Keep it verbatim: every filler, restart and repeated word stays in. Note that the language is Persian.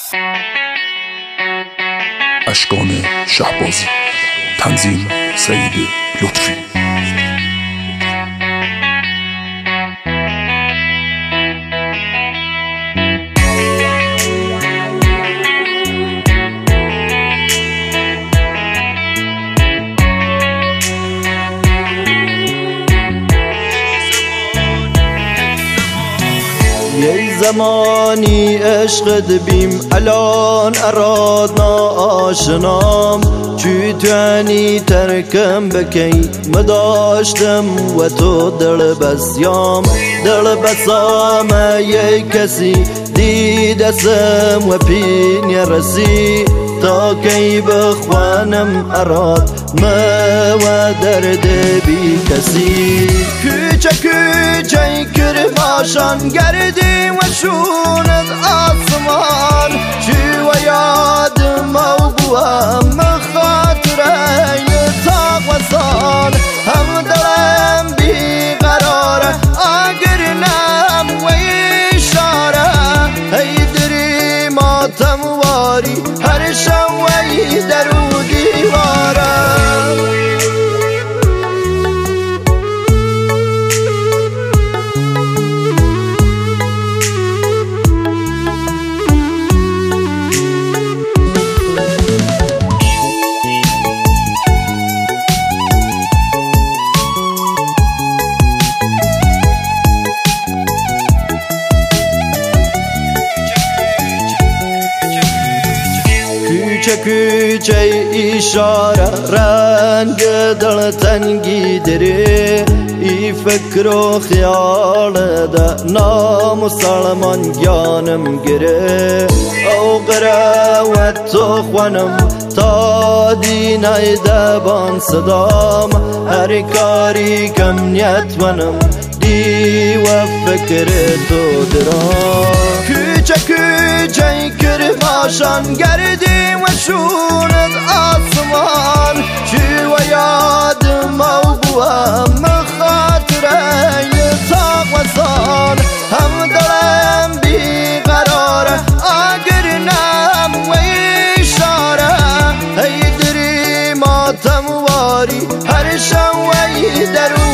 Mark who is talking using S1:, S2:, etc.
S1: اشکان شهبازی، تنظیم سعید لطفی.
S2: یه زمانی عشقت بیم الان ارادنا آشنام چی توانی ترکم بکی مداشتم و تو دل بسیام دل بسام یه کسی دیدسم و پین رسی تا کی بخوانم اراد ما و درد بی کسی کوچه کوچه کرماشان گردی و شونت آسمان چی و یادم و بوام خاطره تاق و سان هم دلم بی قراره آگرنم و اشاره ای دری ماتم واری هر شوی درو دیواره کوچه کوچه اشاره رنگ دل تنگی داره ای فکر و خیال ده نام سلمان گیانم گره او قروت تو خوانم تا دینای دبان صدام هر کاری کم نیت منم دی و فکر تو درام کوچه کوچه کرماشان گردی و شونت آسمان چی و یادم و بوام خاطره تاق و سان هم دلم بی قراره آگرنم و اشاره ای دری ماتم واری هر شوی درو